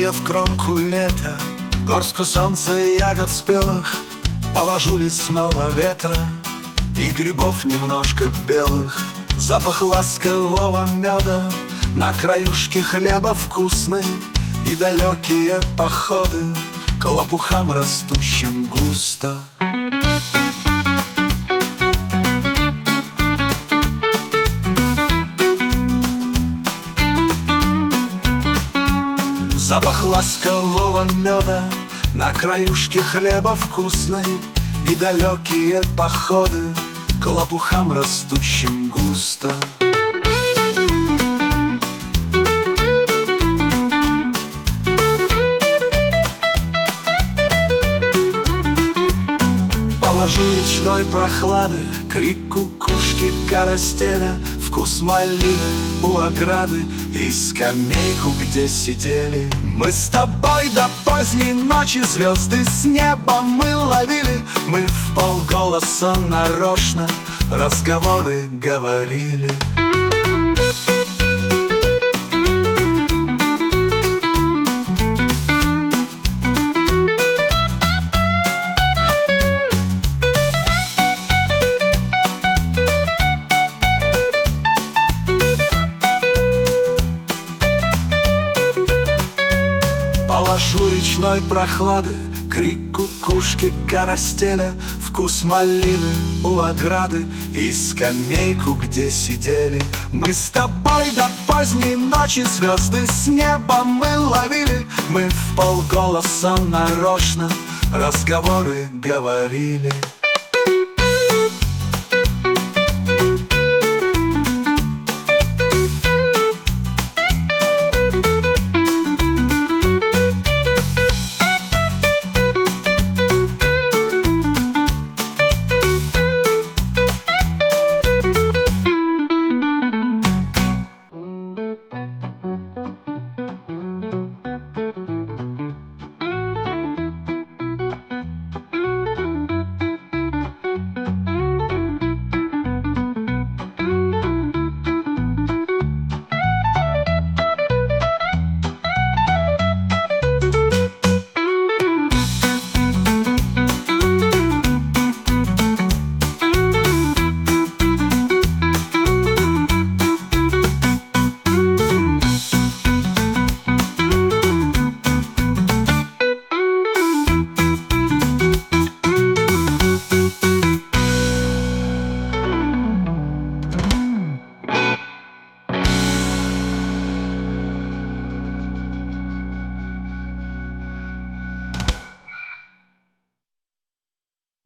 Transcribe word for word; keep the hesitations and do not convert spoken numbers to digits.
я в кромку лета, горстку солнца и ягод спелых, положу лесного ветра и грибов немножко белых. Запах ласкового меда, на краюшке хлеба вкусный, и далекие походы к лопухам, растущим густо. Запах ласкового меда, на краюшке хлеба вкусной, и далекие походы к лопухам, растущим густо. Положу речной прохлады, крик кукушки карастеля, вкус малины у ограды и скамейку, где сидели мы с тобой до поздней ночи. Звезды с неба мы ловили, мы в полголоса нарочно разговоры говорили. Положу речной прохлады, крик кукушки карастеля, вкус малины у ограды и скамейку, где сидели мы с тобой до поздней ночи. Звезды с неба мы ловили, мы в полголоса нарочно разговоры говорили.